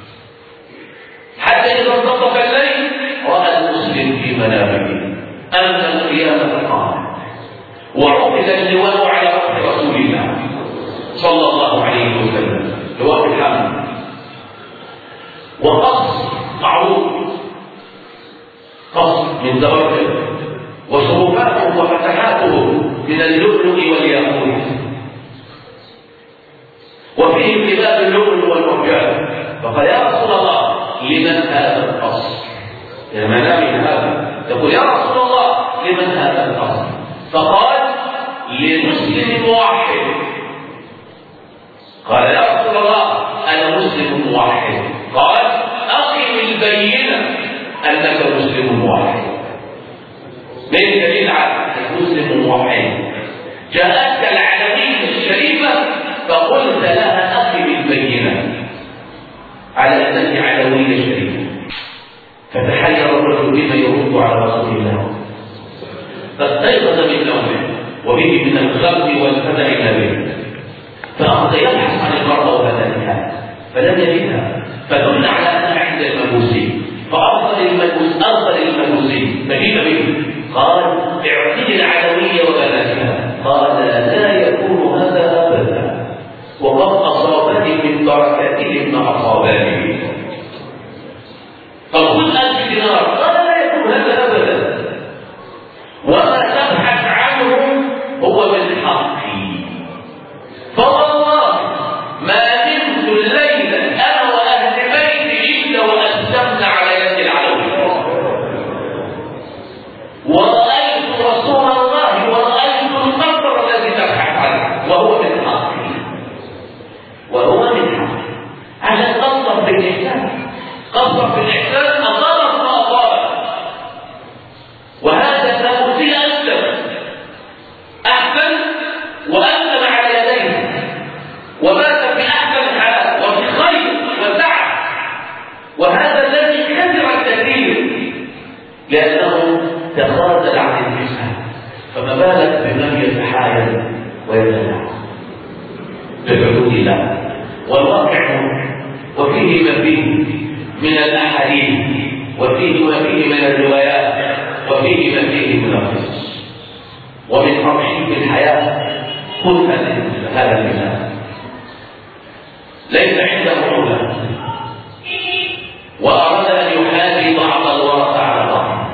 S1: حتى إذا انتصف الليل رأى المسلم في منامه أن القيامة قامت وعقد اللواء على رأس رسول الله صلى الله عليه وسلم، لواء الحمد، وقص معروف، قص من زبرجد، وشرفاته وفتحاته من اللؤلؤ والياقوت، وفيه كتاب اللؤلؤ والمرجان. فقال: يا رسول الله لمن هذا القصر؟ يا منام هذا يقول: يا رسول الله لمن هذا القصر؟ فقال: لمسلم موحد. قال: يا رسول الله أنا مسلم موحد. قال: أقم البينة أنك مسلم موحد. من دليل على مسلم موحد؟ جاءتك العلوية الشريفة فقلت لها أقم البينة على أنك علوية شريفة، فتحير الرجل بما يرد على رسول الله، فاستيقظ من نومه وبه من الغم والفزع النبي، فأخذ يبحث عن المرأة وبدنها فلم يجدها، فدل على أنها عند المجوسي، فأرسل المجوسي فجيب به، قال: اعطني العلوية وبناتها. قال: لا يكون هذا أبدا، وقد أصابني من بركاتهم ما أصابني. فقل 1000 دينار. قال: لا يكون هذا أبدا، وما تبحث عنه هو بالحق. فوالله ما نمت الليلة أنا وأهل بيتي إلا وأسلمنا على يد العلوية، ورأيت رسول الله ورأيت القبر الذي تبحث عنه وهو بالحق، وهو بالحق. عشان قصر في الإحسان، قصر في الإحسان أطالت ما أطالت، وهذا ناموسي أسلم أحسن وأسلم على يديه ومات بأحسن حال وفي خير وسعة، وهذا الذي كثر الكثير لأنه تخاذل عن الإحسان، فما بالك بمن يتحايل ويتلاعب بحدود الله. والواقع وفيه ما فيه من الأحاديث، وفيه ما فيه من الروايات، وفيه ما فيه من القصص، ومن ترحيب الحياة خذ هذا المثال: ليس عنده حولة وأراد أن يحاذي بعض الورثة على بعض،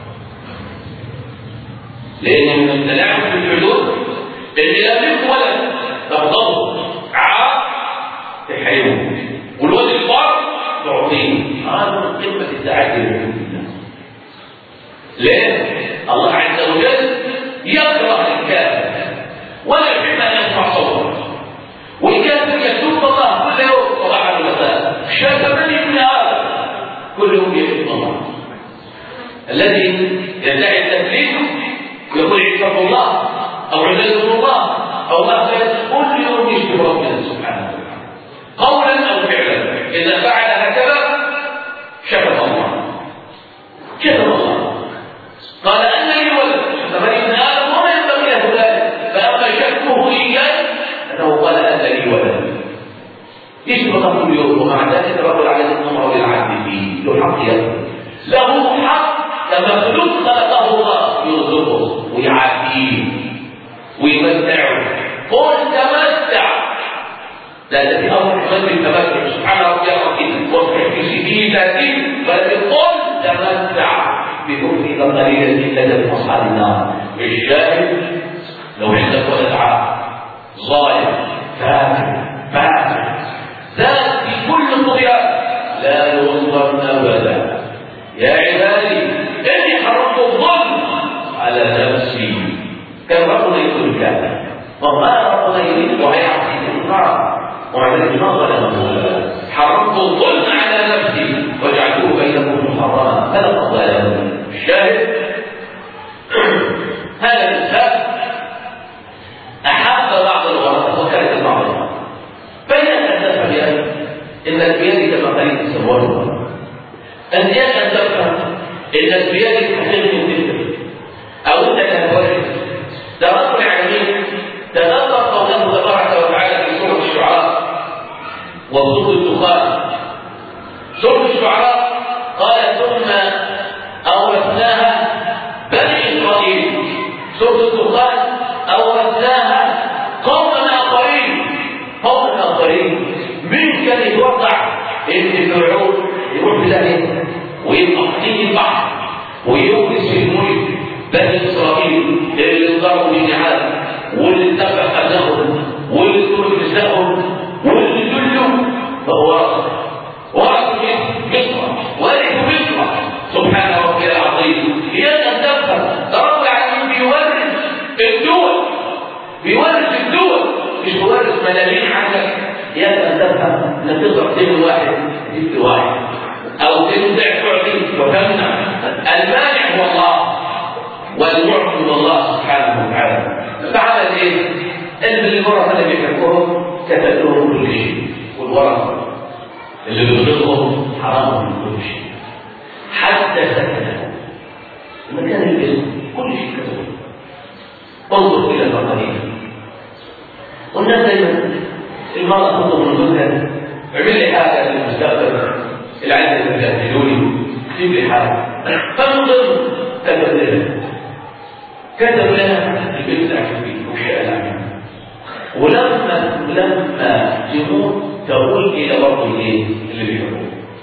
S1: لأن من التلاعب في الحدود اللي يملك ولد تفضل عاق تحرمه، والولد الفار تعطيه. هذا من قمة التعدي بحدود الله. ليه؟ الله عز وجل يكره الكافر ولا يحب أن يسمع صوته، والكافر يسب الله كل يوم صباحا ومساء، شتمني ابن آدم، كل يوم يسب الله. الذي يدعي التسليم يقول عباد الله أو عباد الله أو مهما، كل يوم يشتم ربنا سبحانه وتعالى قولا أو فعلا. إذا فعل هكذا شتم الله، شتم الله. قال: أن لي ولد، شتمني ابن آدم وما ينبغي له ذلك، فأما شتمه إياه أنه قال: أن لي ولد. يشتم الله كل يوم، ومع ذلك الرجل عليه الأمر بالعدل فيه، له حق يده، له تمثل التمتع سبحان ربي العظيم واصبح في سبيل ذاتي بل قل تمتع بكفرك قليلا انك من اصحاب النار. الشاهد لو عندك ولد عاق ظالم فاسق ذات في كل الطغيان لا ينظرن ابدا. يا عبادي اني حرمت الظلم على نفسي. كان ربنا يقول كذا وما ربنا يريد ويعصي النار وعليه ما ظلمه. حرمت الظلم على نفسي وجعلته بينكم محرما فلا تظلموا. الشاهد هذا الانسان احب بعض الغرض وكره بعضها. فإن أن تفهم إنك بيدك مقاليد السوار أنت أن تفهم إنك بيدك تحقيق الذكر أو أنت كهوارث. ده رب العالمين تنظر قوله تبارك وتعالى في سورة الشعراء وسورة الدخان. سورة الشعراء قال ثم أورثناها بني إسرائيل. سورة الدخان أورثناها قوما آخرين. من كان يتوقع ان فرعون يروح بلاد ويبقى قديم البحر ويورث الملك بني اسرائيل اللي انضربوا بالنعال واللي اتبع ابنائهم واللي ترك نسائهم واللي دلوا فهو ورث مصر سبحان ربي العظيم. هي ان تفهم رب العالمين بيورث الدول مش بيورث ملايين عنك. يا أن تفهم أنك تضرب دين واحد ضد واحد أو دين تعطي وتمنع. المانع هو الله والمعطي هو الله سبحانه وتعالى. فعمل إيه؟ اللي الورثة اللي بيحبهم كتب لهم كل شيء والورثة اللي بيضربهم حرام من كل شيء حتى سكنه المكان الاسم كل شيء كتبه. انظر إلى المقاليد والناس دايما المرأة تطلب من زوجها اعمل لي حاجة في المستقبل العيلة يجهزوني اكتب لي حاجة. فالمضر كتب لها البنت عشبي وشاء العمل. ولما يموت تقول إلى برضه الايه اللي بيحبوه.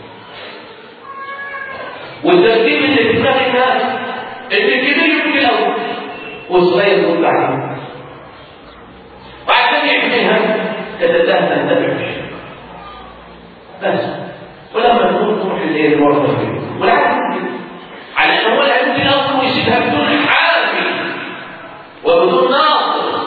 S1: والترتيب اللي في دماغ الناس ان الكبير يكون الاول والصغير يكون بعدين وعشان يحميها كتبتها تنتبه بس. ولما تكون تروح الليل الورطة فيه والعكس على ان هو العلم الاصل ويسيبها بدون حامي وبدون ناصر.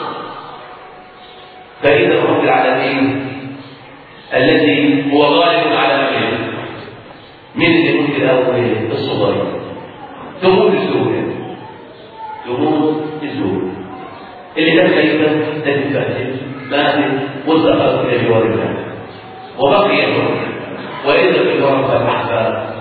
S1: فإذا رب العالمين الذي هو غالب على نفسه من اللي ممكن الاول الصغير تموت الزوج اللي كان خيبا تتفاتل ماتت وانتقلت الى جوار الله وبقي الورثه. واذا في الورثه الاحباب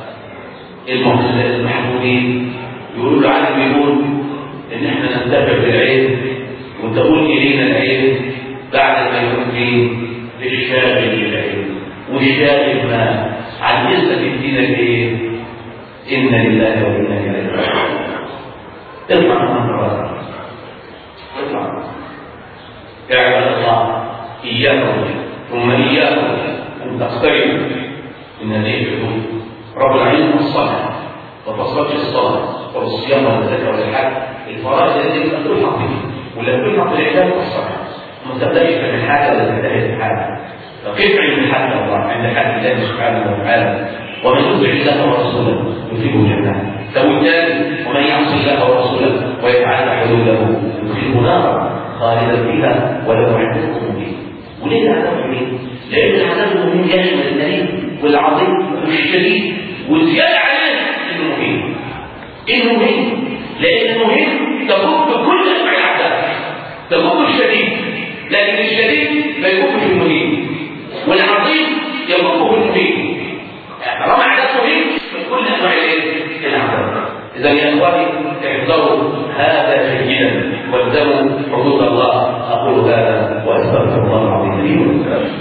S1: المحمودين يقولوا له عنه يقول ان احنا ننتفع بالعلم وتقول الينا العلم بعد ما يكون للشاغل بالعلم والشاغل ما عن نسبه الدين الايه؟ انا لله وانا اليه راجعون. اطلع من الراسه اطلع يا عباد الله. إياكم ثم إياكم أن تقتربوا من هذه الحدود. رب العالمين الصلاة وتصلي الصلاة والصيام والزكاة والحج الفرائض التي تلحق به ولا تلحق بالعباد والصلاة. ما تبدأش من حاجة ولا تنتهي بحاجة. فكيف عند حد الله عند حد الله سبحانه وتعالى ومن يطع الله ورسوله يدخله جنة. فبالتالي ومن يعصي الله ورسوله ويتعدى حدوده يدخله نارا خالدا فيها ولو عذاب مهين. وليه العذاب مهين؟ لأن العذاب المهين يشمل الأليم والعظيم والشديد وزيادة عليه إنه مهين. لأن المهين تكون كل أنواع العذاب تكون الشديد لكن الشديد لا يكون في المهين والعظيم يكون في المهين. طالما عذاب مهين من كل أنواع العذاب. إذا يا إخواني احذروا هذا جيدا والزموا حدود الله. أقول هذا وأستغفر الله العظيم لي ولكم.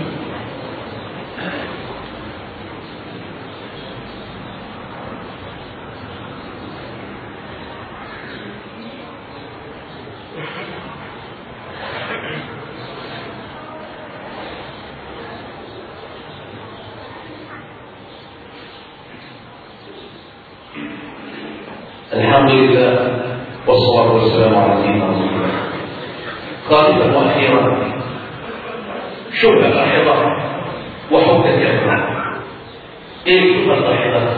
S1: الحمد لله والصلاة والسلام على سيدنا رسول الله. خامسا وأخيرا شبهة اللاحظة وحجة الإقناع. إيه الشبهة اللاحظة؟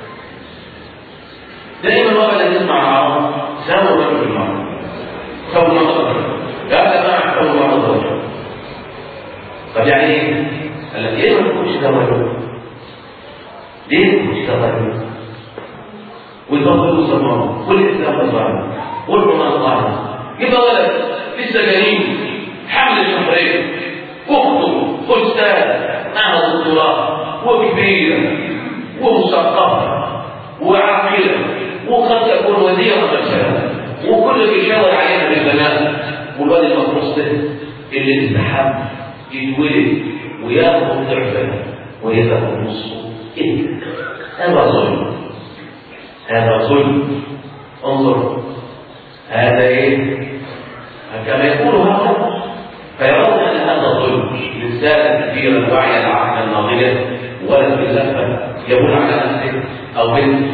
S1: دائما وابدا نسمع العرب ساموا رجل المرء ساموا المرء لا تبع ساموا المرء. طب يعني ايه؟ قال لك ليه ما تكونش ده رجل؟ ليه ما تكونش ده رجل؟ والبطل صمام والإسلام الظالم والقرآن الظالم يبقى ولد لسه جنين حمل شهرين أخته أستاذ معها دكتوراه وكبيرة ومثقفة وعاقلة وقد تكون وزيرة مثلا وكل بيشاور عليها بالبنات والواد المفروض اللي استحب يتولد وياخذ ضعفه وياخذ نصفه. إيه؟ هذا ظلم، هذا ظلم. انظر هذا ايه؟ كما يقول هؤلاء فيرون ان هذا ظلم. رساله كبيره الوعي العقل الناضجه ولد باللفه يقول على نفسه او بنت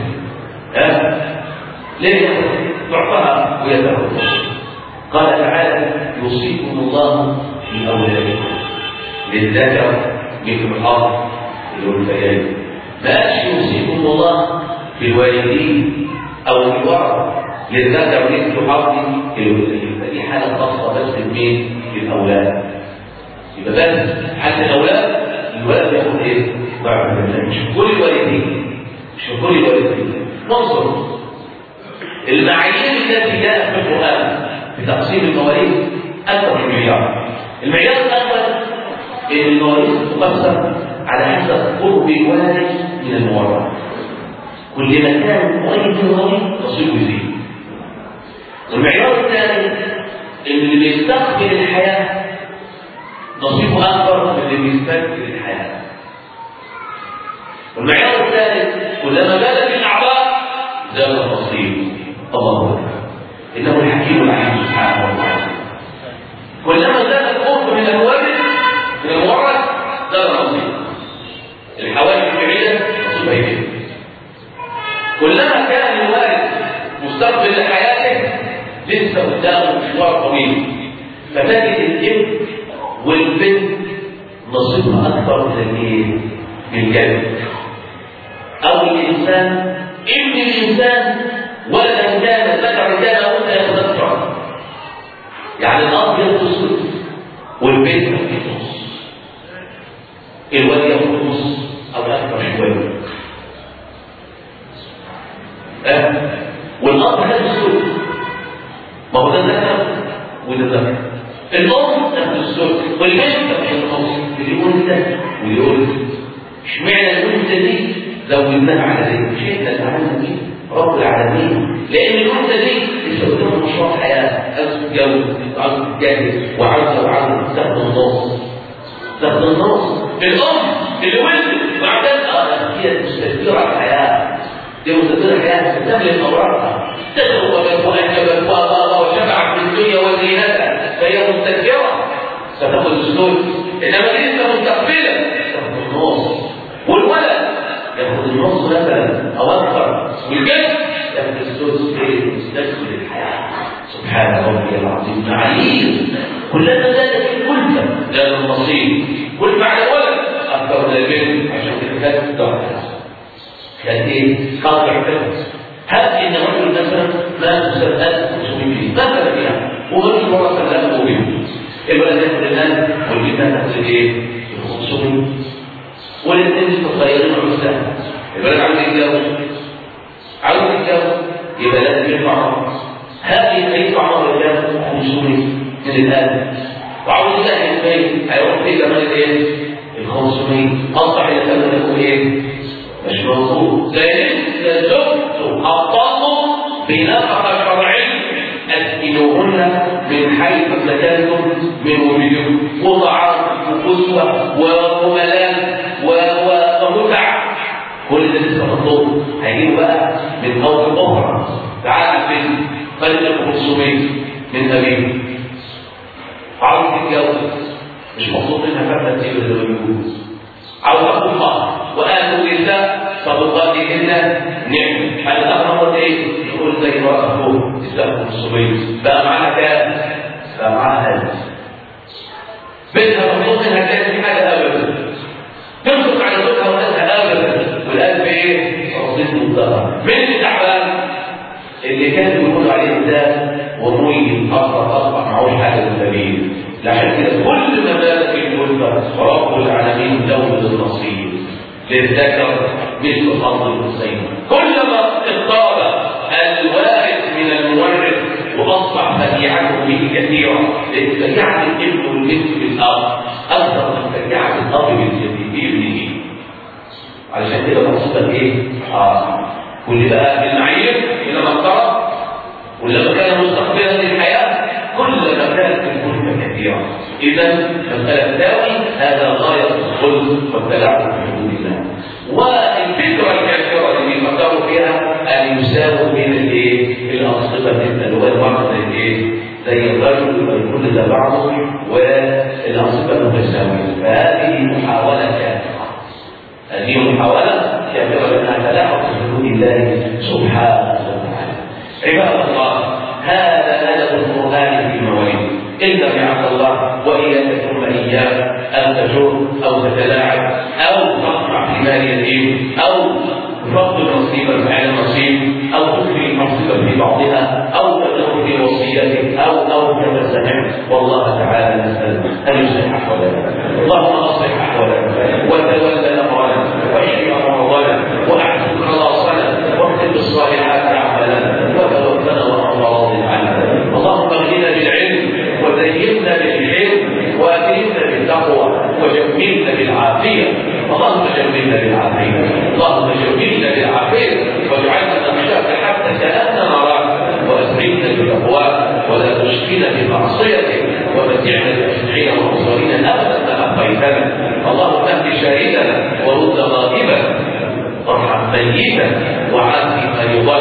S1: ليه تعطاها ويذهب. قال تعالى يوصيكم الله في اولادكم للذكر مثل الحظ الانثيين. ما يوصيكم الله في الوالدين او في الورثه للذكر مثل حظ الانثيين. فدي حاله خاصه بس بمين؟ للاولاد. يبقى بس حتى الاولاد الولد ياخد ايه؟ ضعف المال. مش كل الوالدين، مش كل الوالدين. ننظر المعايير التي جاءت في القران في تقسيم المواريث اكثر من مليار. المعيار الاول ان المواريث تقسم على حسب قرب الوالد من المورث. كل ما كان قريب من الغني نصيبه يزيد. والمعيار الثاني ان اللي بيستقبل الحياه نصيبه اكبر من اللي بيستقبل الحياه. والمعيار الثالث كلما زادت الاعضاء زاد النصيب. الله اكبر، انه الحكيم العليم سبحانه وتعالى. كلما زاد القرب من الوالد من المورث زاد النصيب. الحوادث الكبيره نصيبها يزيد. كلما كان الوالد مستقبل لحياته لسه قدامه مشوار طويل، فتجد الابن والبنت نصيبها اكبر من الجد. او الانسان ابن الانسان ولدا كان ذكر كان او انثى ياخذ اكثر. يعني الاب ياخذ الثلث والبنت ياخذ نص، الولد ياخذ نص او اكثر شويه. والاب هذا الثلث، ما هو ده ذكر وده ذكر. الام تاخذ الثلث والبنت تاخذ النص. اللي يقول ده ويقول اشمعنى الانثى دي زودناها على دي؟ شئنا العالم دي رب العالمين، لان الانثى دي لسه قدامها مشروع حياه، عاوز تتجوز، عاوز تتجوز، وعاوز تاخد النص. تاخد النص. الام اللي ولدت وعدتها هي مستثمره الحياه، دي مستثمره الحياه تملك اوراقها، تزوجت وانجبت وشبعت بالدنيا وزينتها، فهي مستثمره ستاخذ الثلث. انما دي لسه مستقبله تاخذ النص. والولد ياخذ النص مثلا او اكثر، والجد ياخذ الثلث مستثمر الحياه. سبحان ربي العظيم عليم. كلما زادت الكلفه زاد النصيب. كل على الولد اكثر من البنت عشان كده كانت ضعف. كانت ايه؟ قاطع فلس. هب ان رجل مثلا ما تسدد 500 جنيه مثلا يعني، ورجل ورث له بنت، الولد ياخذ الان والبنت تاخذ ايه؟ 500. والاثنين متغيرين عمسان. الولد عاوز يتجوز، يبقى لازم يدفع مهر. هذه هيدفع مهر كام؟ 500 من الان. وعاوز يسهل البيت هيروح فيه كمان الايه؟ ال 500. اصبح الى ثمنه ايه؟ مش موجود. لان زوجته حطته بنفقه شرعيه اسكنوهن من حيث سكنتم من وجودكم، وطعام وكسوه وملاذ ومتع. كل ده لسه مطلوب. هيجيبوا بقى من اول اخرى. تعال البنت فلتك 500 من ابيه، عاوز تتجوز، مش مطلوب منها فتره تسيب الزواج. عاوز تاخد مهر، واتوا النساء صدقاتهن نعم. الأمر هو إيه؟ يقول زي ما أخوه يسافر الصبي بقى معاها كام؟ بقى معاها 1000. بنتها مطلوب منها تعمل حاجة أبدا، تنفق على زوجها وأهلها أبدا، والقلب إيه؟ رصيد مضطرة. مين اللي تعبان؟ اللي كانوا بيقولوا عليه ده ومريد أصبح معهوش حاجة من السبيل. لحد كده كل ما بات في الألفة رب العالمين له النصيب للذكر مثل حظ الأنثيين. كلما اقترب الوارث من المورث واصبح فجيعته به كثيرا، لان فجيعه الابن والبنت بالاب اكثر من فجيعه الاب بابنه. علشان كده مقصود ايه؟ واللي بقى المعايير لما اقترب ولما كان مستقبلا للحياه كلما كانت الكلفه كثيره. اذا مساله تساوي هذا غايه الخلد والتلاعب بحدود الله. والفكره الكافره اللي بيفكروا فيها ان يساووا بين الايه؟ الانصبه اللي هو المرض زي ايه؟ زي الرجل ويكون ذا بعضه والانصبه متساويه. فهذه محاوله كافره. هذه محاوله كافره لانها تلاعب بحدود الله سبحانه وتعالى. عباد الله، هذا ادب القران في مواليده. إلا بعد الله وإياك ثم إياك أن تجر أو تتلاعب أو تقطع في مال اليتيم أو تفضل نصيبا على نصيب أو تخفي نصيبا في بعضها أو تدخل في وصيته أو كما سمعت. والله تعالى نسأل أن يصلح أحوالنا. اللهم أصلح أحوالنا وتولى أمرنا واشف مرضانا وأحسن خلاصنا واكتب الصالحات أعمالنا وتوفنا وأنت راض عنا. اللهم اغننا بالعلم وزينا بالعلم واكرمنا بالتقوى وجملنا بالعافيه. اللهم جملنا بالعافيه، اللهم جملنا بالعافيه واجعلنا نخشاك حتى كاننا نراك واسعدنا بتقواك ولا تشقنا بمعصيتك ومتعنا باسمعنا وابصارنا ابدا ما ابقيتنا. اللهم اهد شاهدنا ورد غائبا وارحم ميتا وعافي مريضنا